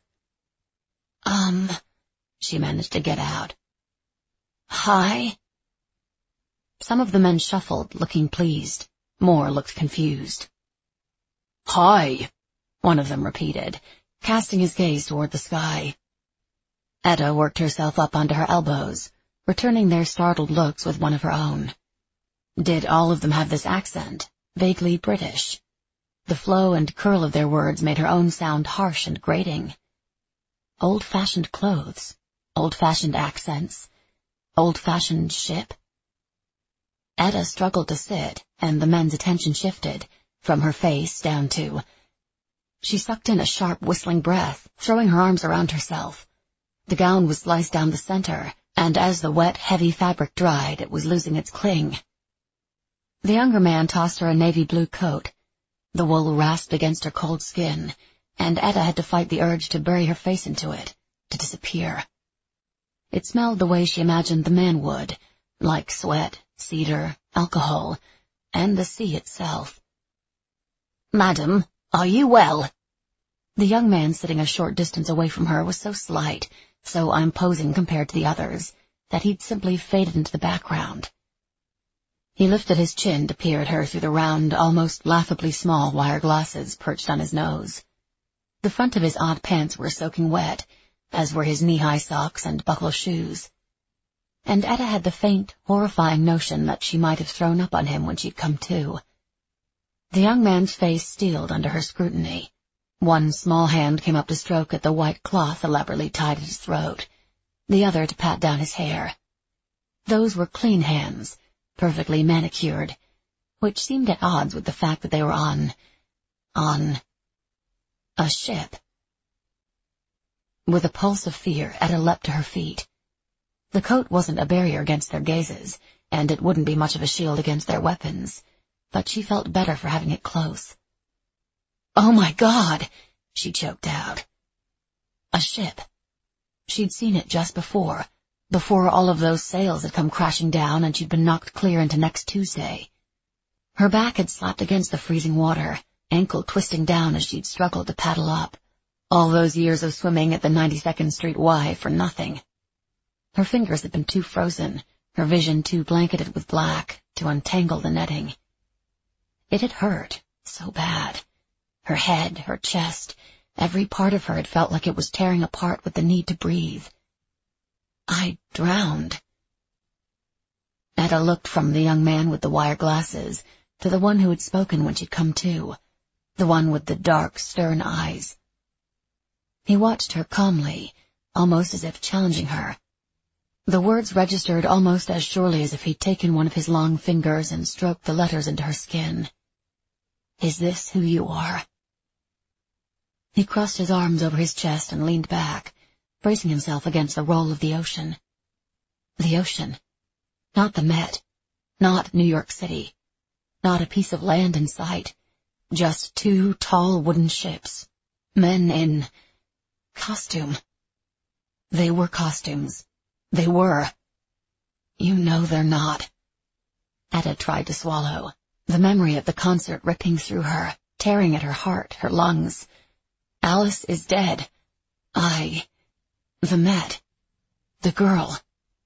Speaker 1: She managed to get out. "Hi?" Some of the men shuffled, looking pleased. More looked confused.
Speaker 2: "Hi,"
Speaker 1: one of them repeated, casting his gaze toward the sky. Etta worked herself up onto her elbows, returning their startled looks with one of her own. Did all of them have this accent, vaguely British? The flow and curl of their words made her own sound harsh and grating. Old-fashioned clothes, old-fashioned accents, old-fashioned ship. Etta struggled to sit, and the men's attention shifted, from her face down to... She sucked in a sharp, whistling breath, throwing her arms around herself. The gown was sliced down the center, and as the wet, heavy fabric dried, it was losing its cling. The younger man tossed her a navy-blue coat. The wool rasped against her cold skin, and Etta had to fight the urge to bury her face into it, to disappear. It smelled the way she imagined the man would, like sweat, cedar, alcohol, and the sea itself.
Speaker 2: "Madam, are you well?"
Speaker 1: The young man sitting a short distance away from her was so slight, so imposing compared to the others, that he'd simply faded into the background. He lifted his chin to peer at her through the round, almost laughably small wire glasses perched on his nose. The front of his odd pants were soaking wet, as were his knee-high socks and buckle shoes. And Etta had the faint, horrifying notion that she might have thrown up on him when she'd come to. The young man's face steeled under her scrutiny. One small hand came up to stroke at the white cloth elaborately tied at his throat, the other to pat down his hair. Those were clean hands, perfectly manicured, which seemed at odds with the fact that they were on a ship. With a pulse of fear, Etta leapt to her feet. The coat wasn't a barrier against their gazes, and it wouldn't be much of a shield against their weapons, but she felt better for having it close. "Oh, my God!" she choked out. A ship. She'd seen it just before all of those sails had come crashing down and she'd been knocked clear into next Tuesday. Her back had slapped against the freezing water, ankle twisting down as she'd struggled to paddle up. All those years of swimming at the 92nd Street Y for nothing. Her fingers had been too frozen, her vision too blanketed with black, to untangle the netting. It had hurt, so bad. Her head, her chest, every part of her had felt like it was tearing apart with the need to breathe. "I drowned." Etta looked from the young man with the wire glasses to the one who had spoken when she'd come to, the one with the dark, stern eyes. He watched her calmly, almost as if challenging her. The words registered almost as surely as if he'd taken one of his long fingers and stroked the letters into her skin. "Is this who you are?" He crossed his arms over his chest and leaned back, bracing himself against the roll of the ocean. The ocean. Not the Met. Not New York City. Not a piece of land in sight. Just two tall wooden ships. Men in costume. They were costumes. They were. You know they're not. Etta tried to swallow, the memory of the concert ripping through her, tearing at her heart, her lungs. Alice is dead. The Met. The girl.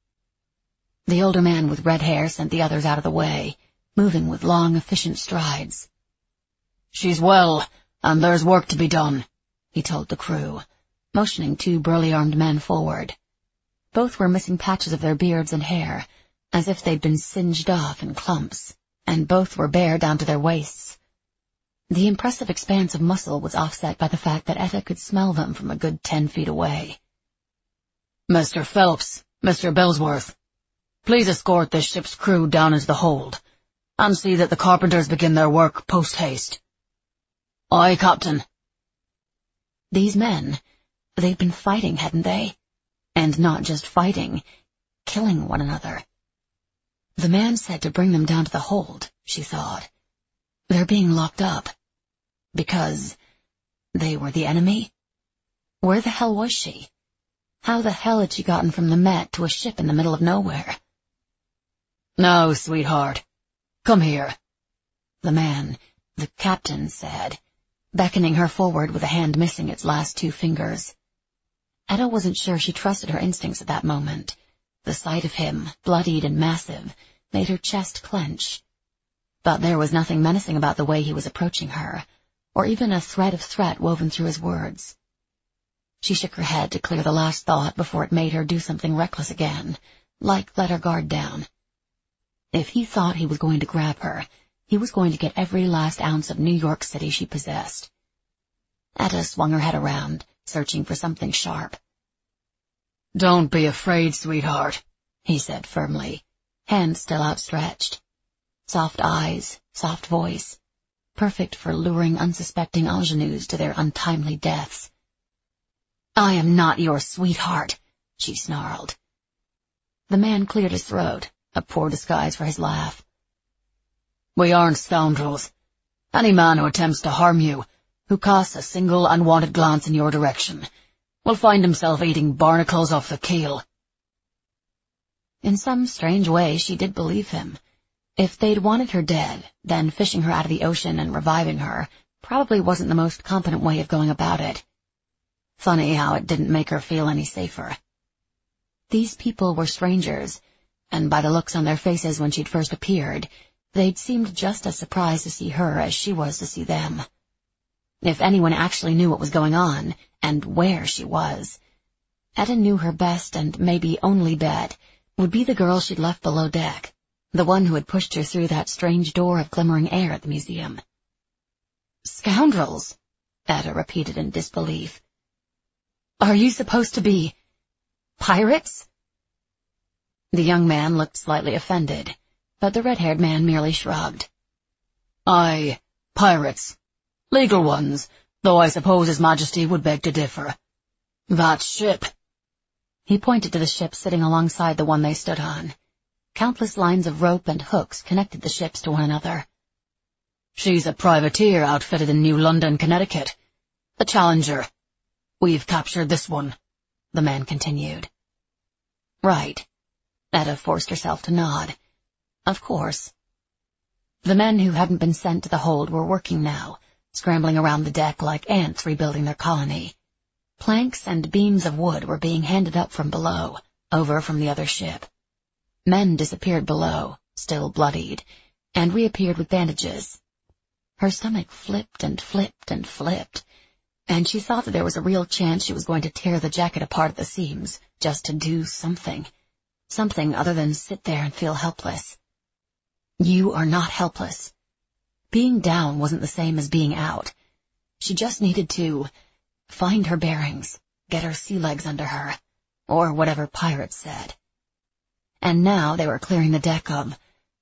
Speaker 1: The older man with red hair sent the others out of the way, moving with long, efficient strides. "She's well, and there's work to be done," he told the crew, motioning two burly armed men forward. Both were missing patches of their beards and hair, as if they'd been singed off in clumps, and both were bare down to their waists. The impressive expanse of muscle was offset by the fact that Etta could smell them from a good 10 feet away. "Mr. Phelps, Mr. Bellsworth, please escort this ship's crew down into the hold, and see that the carpenters begin their work post-haste." "Aye, Captain." These men, they'd been fighting, hadn't they? And not just fighting, killing one another. The man said to bring them down to the hold, she thought. They're being locked up. Because they were the enemy? Where the hell was she? How the hell had she gotten from the Met to a ship in the middle of nowhere? "Now, sweetheart, come here," the man, the captain, said, beckoning her forward with a hand missing its last 2 fingers. Etta wasn't sure she trusted her instincts at that moment. The sight of him, bloodied and massive, made her chest clench. But there was nothing menacing about the way he was approaching her, or even a thread of threat woven through his words. She shook her head to clear the last thought before it made her do something reckless again, like let her guard down. If he thought he was going to grab her, he was going to get every last ounce of New York City she possessed. Etta swung her head around, searching for something sharp. "Don't be afraid, sweetheart," he said firmly, hand still outstretched. Soft eyes, soft voice, perfect for luring unsuspecting ingenues to their untimely deaths. "I am not your sweetheart," she snarled. The man cleared his throat, a poor disguise for his laugh. "We aren't scoundrels. Any man who attempts to harm you, who casts a single unwanted glance in your direction, will find himself eating barnacles off the keel." In some strange way, she did believe him. If they'd wanted her dead, then fishing her out of the ocean and reviving her probably wasn't the most competent way of going about it. Funny how it didn't make her feel any safer. These people were strangers, and by the looks on their faces when she'd first appeared, they'd seemed just as surprised to see her as she was to see them. If anyone actually knew what was going on, and where she was, Etta knew her best and maybe only bet would be the girl she'd left below deck, the one who had pushed her through that strange door of glimmering air at the museum. "Scoundrels," Etta repeated in disbelief. "Are you supposed to be pirates?" The young man looked slightly offended, but the red-haired man merely shrugged. "Aye, pirates. Legal ones, though I suppose His Majesty would beg to differ. That ship." He pointed to the ship sitting alongside the one they stood on. Countless lines of rope and hooks connected the ships to one another. "She's a privateer outfitted in New London, Connecticut. The Challenger. We've captured this one," the man continued. Right. Etta forced herself to nod. Of course. The men who hadn't been sent to the hold were working now, scrambling around the deck like ants rebuilding their colony. Planks and beams of wood were being handed up from below, over from the other ship. Men disappeared below, still bloodied, and reappeared with bandages. Her stomach flipped and flipped and flipped, and she thought that there was a real chance she was going to tear the jacket apart at the seams, just to do something. Something other than sit there and feel helpless. You are not helpless. Being down wasn't the same as being out. She just needed to find her bearings, get her sea legs under her, or whatever pirates said. And now they were clearing the deck of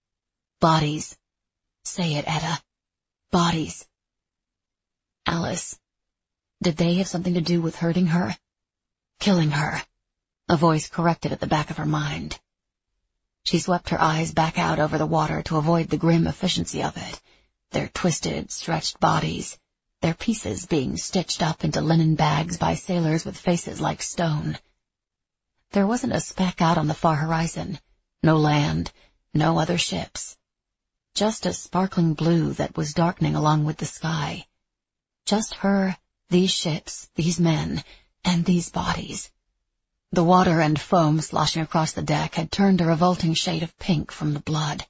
Speaker 1: bodies. Say it, Etta. Bodies. Alice. Did they have something to do with hurting her? Killing her, a voice corrected at the back of her mind. She swept her eyes back out over the water to avoid the grim efficiency of it, their twisted, stretched bodies, their pieces being stitched up into linen bags by sailors with faces like stone. There wasn't a speck out on the far horizon, no land, no other ships. Just a sparkling blue that was darkening along with the sky. Just her, these ships, these men, and these bodies. The water and foam sloshing across the deck had turned a revolting shade of pink from the blood.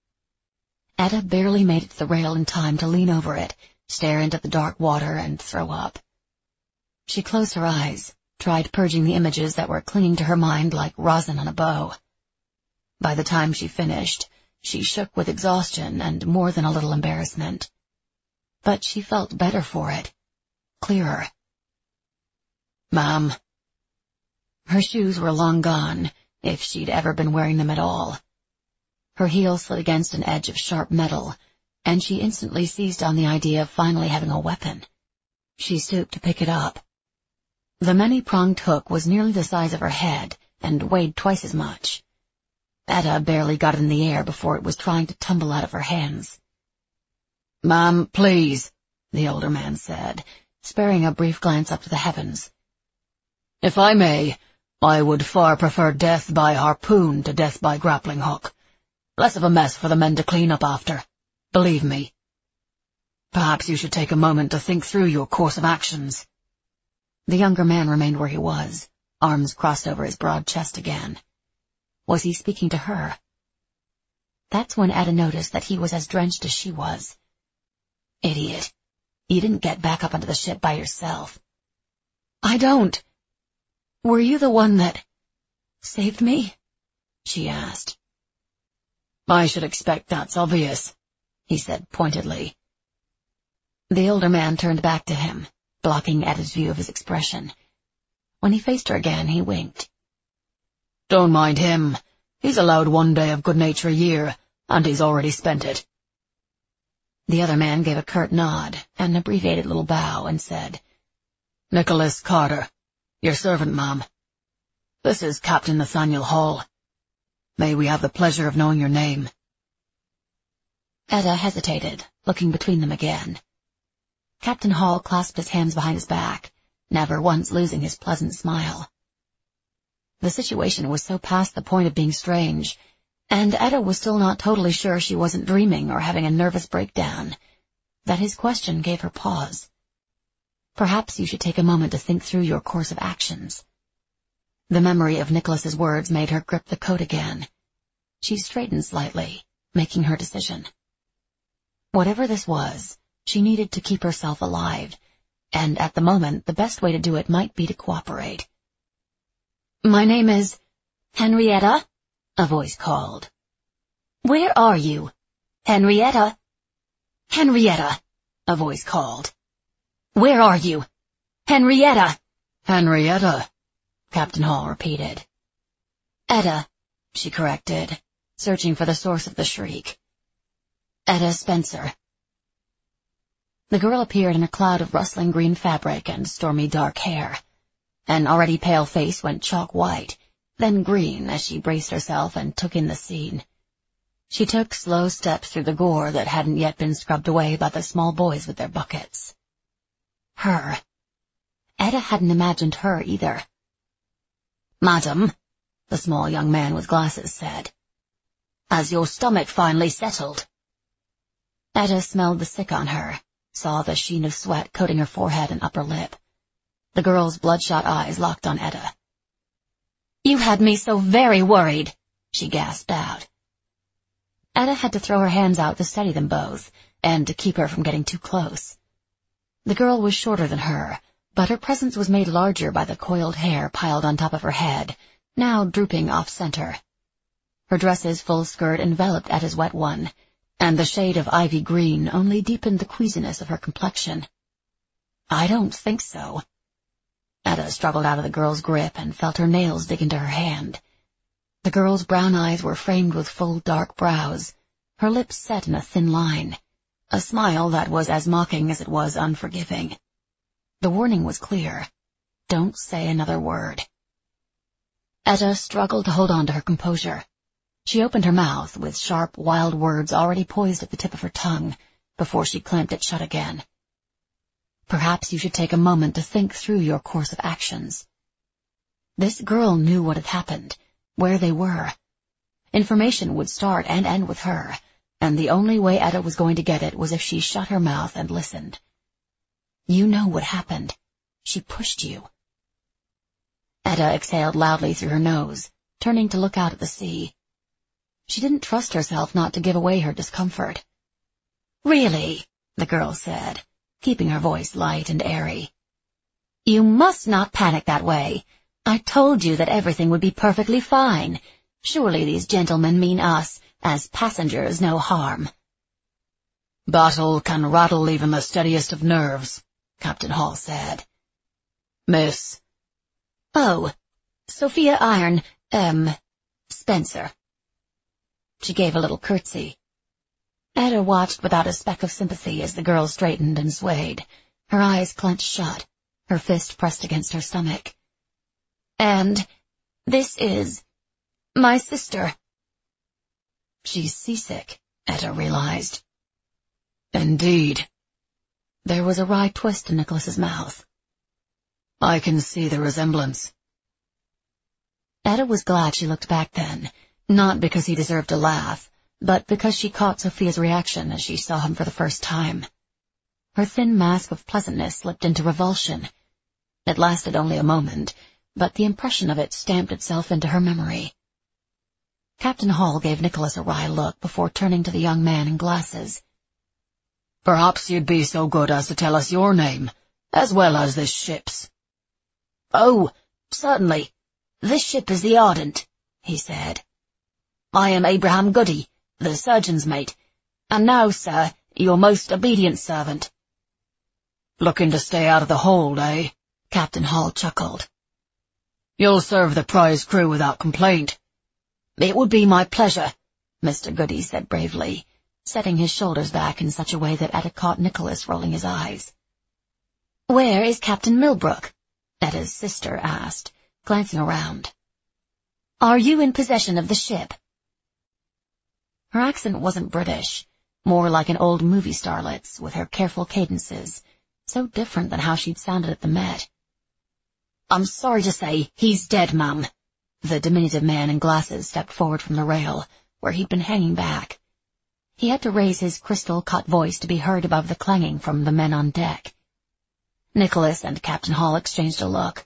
Speaker 1: Etta barely made it to the rail in time to lean over it, stare into the dark water, and throw up. She closed her eyes, tried purging the images that were clinging to her mind like rosin on a bow. By the time she finished, she shook with exhaustion and more than a little embarrassment. But she felt better for it, clearer. "Ma'am." Her shoes were long gone, if she'd ever been wearing them at all. Her heel slid against an edge of sharp metal, and she instantly seized on the idea of finally having a weapon. She stooped to pick it up. The many-pronged hook was nearly the size of her head and weighed twice as much. Etta barely got it in the air before it was trying to tumble out of her hands. "Ma'am, please," the older man said, sparing a brief glance up to the heavens. "If I may, I would far prefer death by harpoon to death by grappling hook. Less of a mess for the men to clean up after. Believe me. Perhaps you should take a moment to think through your course of actions." The younger man remained where he was, arms crossed over his broad chest again. Was he speaking to her? That's when Etta noticed that he was as drenched as she was. "Idiot. You didn't get back up onto the ship by yourself." "I don't. Were you the one that saved me?" she asked. "I should expect that's obvious," he said pointedly. The older man turned back to him, blocking Etta's view of his expression. When he faced her again, he winked. "Don't mind him. He's allowed 1 day of good nature a year, and he's already spent it." The other man gave a curt nod, an abbreviated little bow, and said, "Nicholas Carter, your servant, ma'am. This is Captain Nathaniel Hall. May we have the pleasure of knowing your name?" Etta hesitated, looking between them again. Captain Hall clasped his hands behind his back, never once losing his pleasant smile. The situation was so past the point of being strange, and Etta was still not totally sure she wasn't dreaming or having a nervous breakdown, that his question gave her pause. Perhaps you should take a moment to think through your course of actions. The memory of Nicholas's words made her grip the coat again. She straightened slightly, making her decision. Whatever this was, she needed to keep herself alive, and at the moment the best way to do it might be to cooperate. "My name is Henrietta," a voice called. "Where are you? Henrietta?" "Henrietta," a voice called. "Where are you? Henrietta!" "Henrietta," Captain Hall repeated. "Etta," she corrected, searching for the source of the shriek. "Etta Spencer." The girl appeared in a cloud of rustling green fabric and stormy dark hair. An already pale face went chalk white, then green as she braced herself and took in the scene. She took slow steps through the gore that hadn't yet been scrubbed away by the small boys with their buckets. Her. Etta hadn't imagined her either. "Madam," the small young man with glasses said, "has your stomach finally settled?" Etta smelled the sick on her, saw the sheen of sweat coating her forehead and upper lip. The girl's bloodshot eyes locked on Etta. "You had me so very worried," she gasped out. Etta had to throw her hands out to steady them both, and to keep her from getting too close. The girl was shorter than her, but her presence was made larger by the coiled hair piled on top of her head, now drooping off-center. Her dress's full skirt enveloped Etta's wet one, and the shade of ivy green only deepened the queasiness of her complexion. "I don't think so." Etta struggled out of the girl's grip and felt her nails dig into her hand. The girl's brown eyes were framed with full dark brows, her lips set in a thin line, a smile that was as mocking as it was unforgiving. The warning was clear. Don't say another word." Etta struggled to hold on to her composure. She opened her mouth with sharp, wild words already poised at the tip of her tongue before she clamped it shut again. "Perhaps you should take a moment to think through your course of actions." This girl knew what had happened, where they were. Information would start and end with her, and the only way Etta was going to get it was if she shut her mouth and listened. "You know what happened. She pushed you." Etta exhaled loudly through her nose, turning to look out at the sea. She didn't trust herself not to give away her discomfort. "Really," the girl said, keeping her voice light and airy. "You must not panic that way. I told you that everything would be perfectly fine. Surely these gentlemen mean us, as passengers, no harm."
Speaker 2: "Battle can rattle even the steadiest of nerves," Captain Hall said. "Miss—"
Speaker 1: "Oh, Sophia Iron, Spencer." She gave a little curtsy. Etta watched without a speck of sympathy as the girl straightened and swayed, her eyes clenched shut, her fist pressed against her stomach. "And this is my sister."
Speaker 2: "She's seasick," Etta realized. "Indeed." There was a wry twist in Nicholas's mouth. "I can see the resemblance." Etta was glad she looked back then, not because he deserved a laugh, but because she caught Sophia's reaction as she saw him for the first time. Her thin mask of pleasantness slipped into revulsion. It lasted only a moment, but the impression of it stamped itself into her memory. Captain Hall gave Nicholas a wry look before turning to the young man in glasses. "Perhaps you'd be so good as to tell us your name, as well as this ship's."
Speaker 3: "Oh, certainly. This ship is the Ardent," he said. "I am Abraham Goody, the surgeon's mate, and now, sir, your most obedient servant."
Speaker 2: "Looking to stay out of the hold, eh?" Captain Hall chuckled. "You'll serve the prize crew without complaint."
Speaker 3: "It would be my pleasure,"
Speaker 1: Mr. Goody said bravely, setting his shoulders back in such a way that Etta caught Nicholas rolling his eyes. "Where is Captain Millbrook?" Etta's sister asked, glancing around. "Are you in possession of the ship?" Her accent wasn't British, more like an old movie starlet's, with her careful cadences, so different than how she'd sounded at the Met.
Speaker 3: "I'm sorry to say he's dead, ma'am."
Speaker 1: The diminutive man in glasses stepped forward from the rail, where he'd been hanging back. He had to raise his crystal-cut voice to be heard above the clanging from the men on deck. Nicholas and Captain Hall exchanged a look.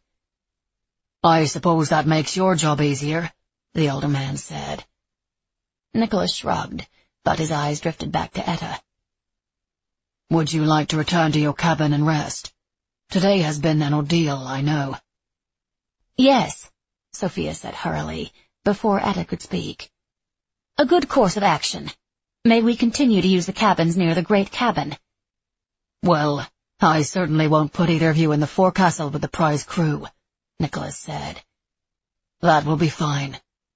Speaker 2: "I suppose that makes your job easier," the older man said.
Speaker 1: Nicholas shrugged, but his eyes drifted back to Etta.
Speaker 2: "Would you like to return to your cabin and rest? Today has been an ordeal, I know."
Speaker 1: "Yes," Sophia said hurriedly, before Etta could speak. "A good course of action. May we continue to use the cabins near the great cabin?"
Speaker 2: "Well, I certainly won't put either of you in the forecastle with the prize crew," Nicholas said. "That will be fine."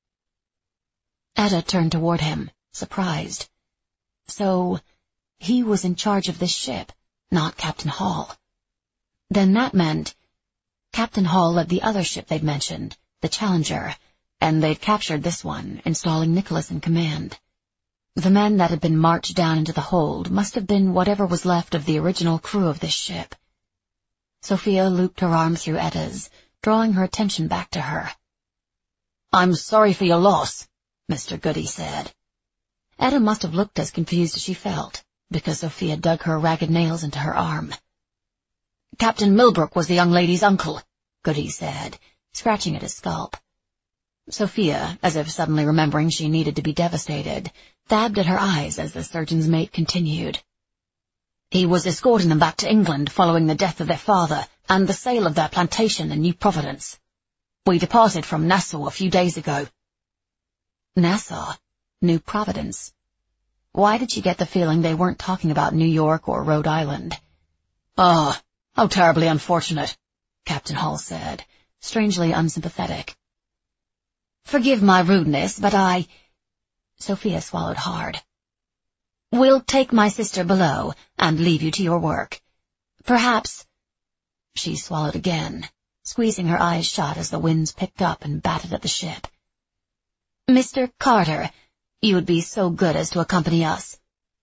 Speaker 1: Etta turned toward him, surprised. So, he was in charge of this ship, not Captain Hall. Then that meant Captain Hall led the other ship they'd mentioned, the Challenger, and they'd captured this one, installing Nicholas in command. The men that had been marched down into the hold must have been whatever was left of the original crew of this ship. Sophia looped her arm through Etta's, drawing her attention back to her.
Speaker 3: "I'm sorry for your loss,"
Speaker 1: Mr. Goody said. Etta must have looked as confused as she felt, because Sophia dug her ragged nails into her arm.
Speaker 3: "Captain Millbrook was the young lady's uncle,"
Speaker 1: Goody said, scratching at his scalp. Sophia, as if suddenly remembering she needed to be devastated, dabbed at her eyes as the surgeon's mate continued.
Speaker 3: "He was escorting them back to England following the death of their father and the sale of their plantation in New Providence. We departed from Nassau a few days ago."
Speaker 1: Nassau? New Providence? Why did she get the feeling they weren't talking about New York or Rhode Island?
Speaker 3: "Ah, how terribly unfortunate,"
Speaker 1: Captain Hall said, strangely unsympathetic.
Speaker 3: "Forgive my rudeness, but
Speaker 1: Sophia swallowed hard.
Speaker 3: "We'll take my sister below and leave you to your work. Perhaps—"
Speaker 1: She swallowed again, squeezing her eyes shut as the winds picked up and battered at the ship. "Mr. Carter, you would be so good as to accompany us."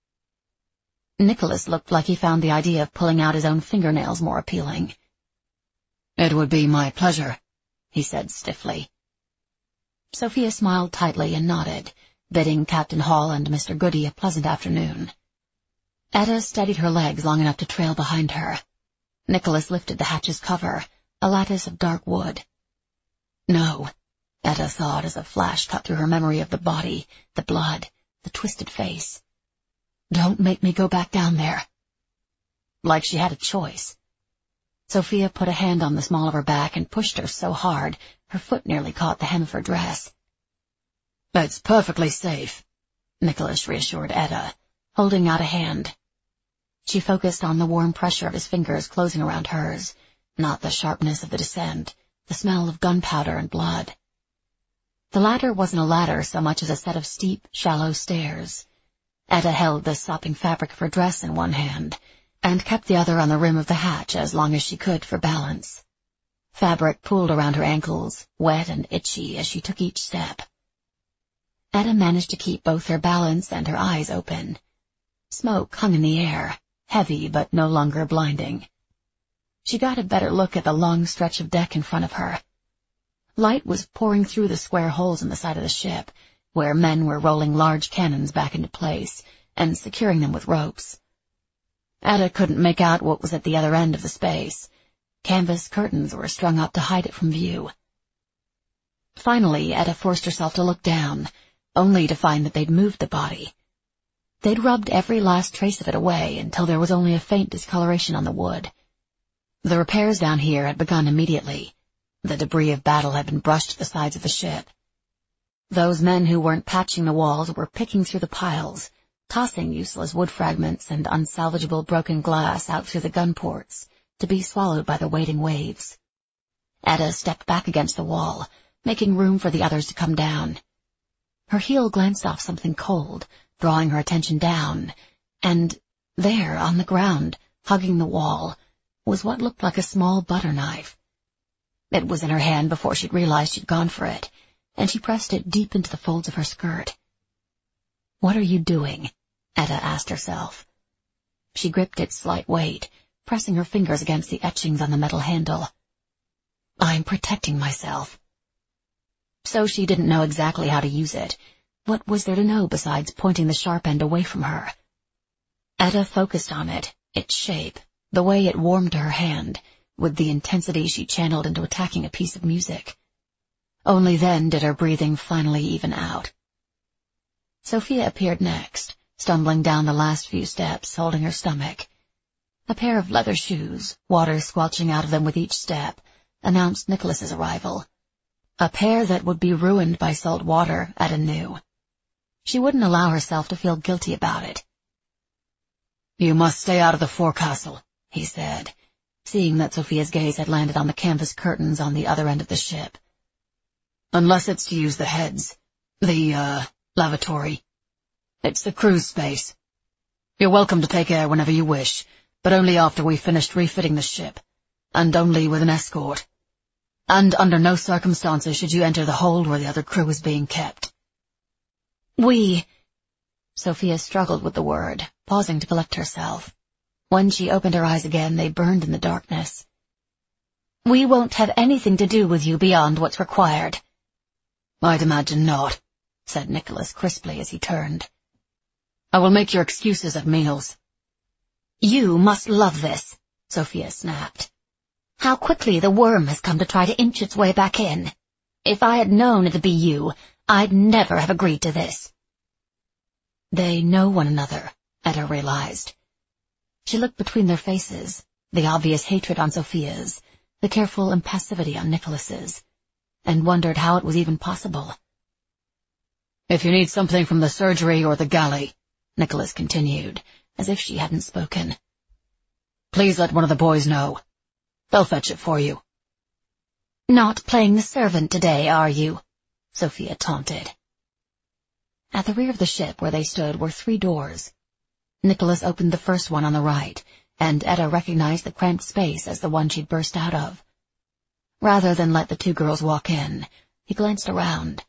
Speaker 1: Nicholas looked like he found the idea of pulling out his own fingernails more appealing.
Speaker 2: "It would be my pleasure," he said stiffly.
Speaker 1: Sophia smiled tightly and nodded, bidding Captain Hall and Mr. Goody a pleasant afternoon. Etta steadied her legs long enough to trail behind her. Nicholas lifted the hatch's cover, a lattice of dark wood. No, Etta thought as a flash cut through her memory of the body, the blood, the twisted face. Don't make me go back down there. Like she had a choice. Sophia put a hand on the small of her back and pushed her so hard her foot nearly caught the hem of her dress.
Speaker 2: "It's perfectly safe,"
Speaker 1: Nicholas reassured Etta, holding out a hand. She focused on the warm pressure of his fingers closing around hers, not the sharpness of the descent, the smell of gunpowder and blood. The ladder wasn't a ladder so much as a set of steep, shallow stairs. Etta held the sopping fabric of her dress in one hand, and kept the other on the rim of the hatch as long as she could for balance. Fabric pooled around her ankles, wet and itchy as she took each step. Etta managed to keep both her balance and her eyes open. Smoke hung in the air, heavy but no longer blinding. She got a better look at the long stretch of deck in front of her. Light was pouring through the square holes in the side of the ship, where men were rolling large cannons back into place and securing them with ropes. Etta couldn't make out what was at the other end of the space. Canvas curtains were strung up to hide it from view. Finally, Etta forced herself to look down, only to find that they'd moved the body. They'd rubbed every last trace of it away until there was only a faint discoloration on the wood. The repairs down here had begun immediately. The debris of battle had been brushed to the sides of the ship. Those men who weren't patching the walls were picking through the piles, tossing useless wood fragments and unsalvageable broken glass out through the gun ports, to be swallowed by the waiting waves. Etta stepped back against the wall, making room for the others to come down. Her heel glanced off something cold, drawing her attention down, and there, on the ground, hugging the wall, was what looked like a small butter knife. It was in her hand before she'd realized she'd gone for it, and she pressed it deep into the folds of her skirt. "What are you doing?" Etta asked herself. She gripped its slight weight, pressing her fingers against the etchings on the metal handle. "I'm protecting myself." So she didn't know exactly how to use it. What was there to know besides pointing the sharp end away from her? Etta focused on it, its shape, the way it warmed to her hand, with the intensity she channeled into attacking a piece of music. Only then did her breathing finally even out. Sophia appeared next, stumbling down the last few steps, holding her stomach. A pair of leather shoes, water squelching out of them with each step, announced Nicholas's arrival. A pair that would be ruined by salt water, Etta knew. She wouldn't allow herself to feel guilty about it. "You must stay out of the forecastle," he said, seeing that Sophia's gaze had landed on the canvas curtains on the other end of the ship. "Unless it's to use the heads. The, lavatory. It's the crew's space. You're welcome to take air whenever you wish, but only after we've finished refitting the ship, and only with an escort. And under no circumstances should you enter the hold where the other crew is being kept." Sophia struggled with the word, pausing to collect herself. When she opened her eyes again, they burned in the darkness. "We won't have anything to do with you beyond what's required." "I'd imagine not," said Nicholas crisply as he turned. "I will make your excuses at meals." "You must love this," Sophia snapped. "How quickly the worm has come to try to inch its way back in. If I had known it'd be you, I'd never have agreed to this." They know one another, Etta realized. She looked between their faces, the obvious hatred on Sophia's, the careful impassivity on Nicholas's, and wondered how it was even possible. "If you need something from the surgery or the galley," Nicholas continued, as if she hadn't spoken, "please let one of the boys know. They'll fetch it for you." "Not playing the servant today, are you?" Sophia taunted. At the rear of the ship where they stood were 3 doors. Nicholas opened the first one on the right, and Etta recognized the cramped space as the one she'd burst out of. Rather than let the two girls walk in, he glanced around.